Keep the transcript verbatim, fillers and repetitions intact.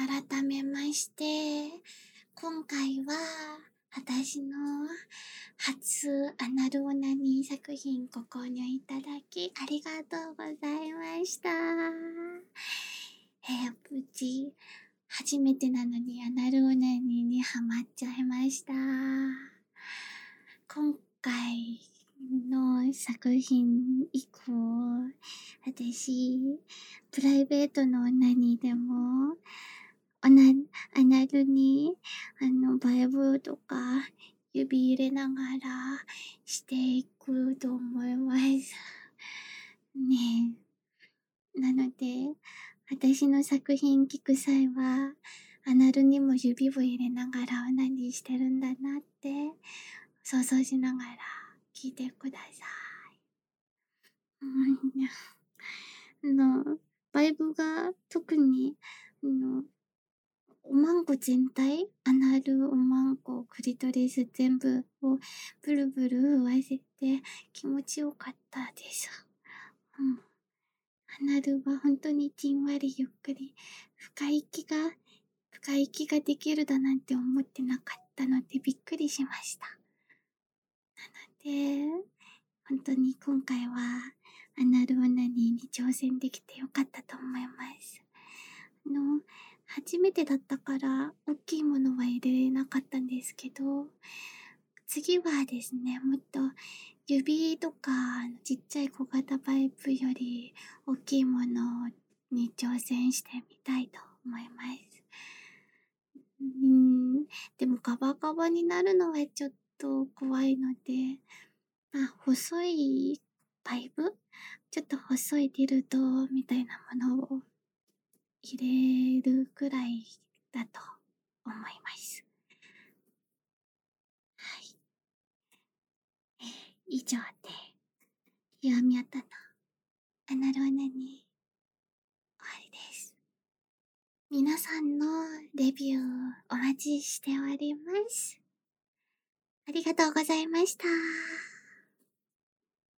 改めまして、今回は私の初アナルオナニー作品ご購入いただきありがとうございました。えー、無事初めてなのにアナルオナニーにハマっちゃいました。今回の作品以降、私プライベートのオナニーでもアナアナルにあのバイブとか指入れながらしていくと思いますね。なので私の作品聞く際はアナルにも指を入れながらオナニーしてるんだなって想像しながら聞いてください。うん、あのバイブが特にあのおまんこ全体、アナル、おまんこ、クリトリス全部をブルブル震わせて気持ちよかったです。うん。アナルは本当にじんわりゆっくり、深い息が、深い息ができるだなんて思ってなかったのでびっくりしました。なので、本当に今回はアナルオナニーに挑戦できてよかったと思います。あの、初めてだったから大きいものは入れれなかったんですけど、次はですね、もっと指とかちっちゃい小型パイプより大きいものに挑戦してみたいと思います。うーん、でもガバガバになるのはちょっと怖いので、あ、細いパイプちょっと細いディルドみたいなものを入れるくらいだと思います。はい。えー、以上で、弱みあったのアナローナに終わりです。皆さんのレビューお待ちしております。ありがとうございました。